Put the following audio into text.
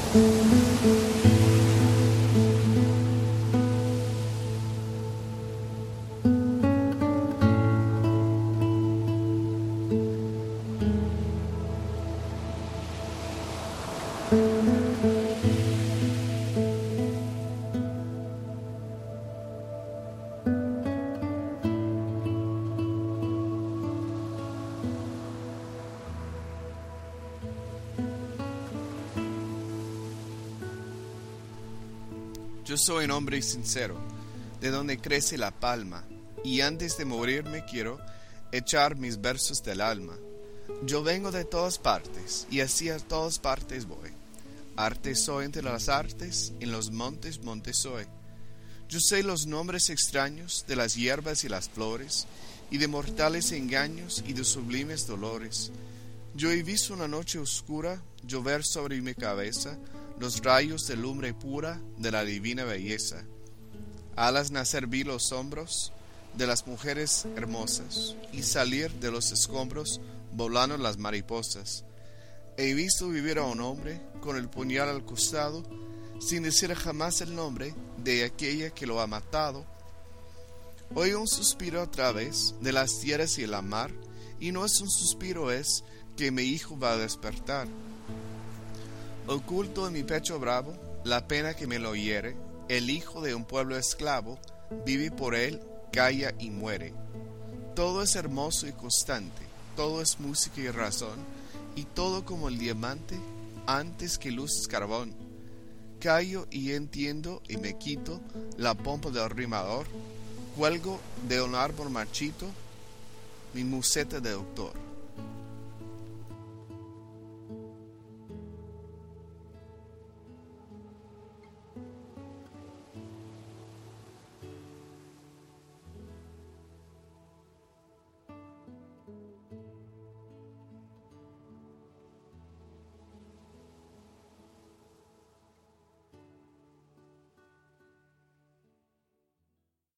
Yo soy un hombre sincero, de donde crece la palma, y antes de morirme quiero echar mis versos del alma. Yo vengo de todas partes, y así a todas partes voy. Arte soy entre las artes, en los montes, monte soy. Yo sé los nombres extraños de las hierbas y las flores, y de mortales engaños y de sublimes dolores. Yo he visto una noche oscura llover sobre mi cabeza los rayos de lumbre pura de la divina belleza. Alas nacer vi los hombros de las mujeres hermosas, y salir de los escombros volando las mariposas. He visto vivir a un hombre con el puñal al costado, sin decir jamás el nombre de aquella que lo ha matado. Oigo un suspiro a través de las tierras y la mar, y no es un suspiro, es que mi hijo va a despertar. Oculto en mi pecho bravo la pena que me lo hiere, el hijo de un pueblo esclavo vive por él, calla y muere. Todo es hermoso y constante, todo es música y razón, y todo como el diamante antes que luz carbón. Callo y entiendo y me quito la pompa del rimador, cuelgo de un árbol marchito mi museta de doctor.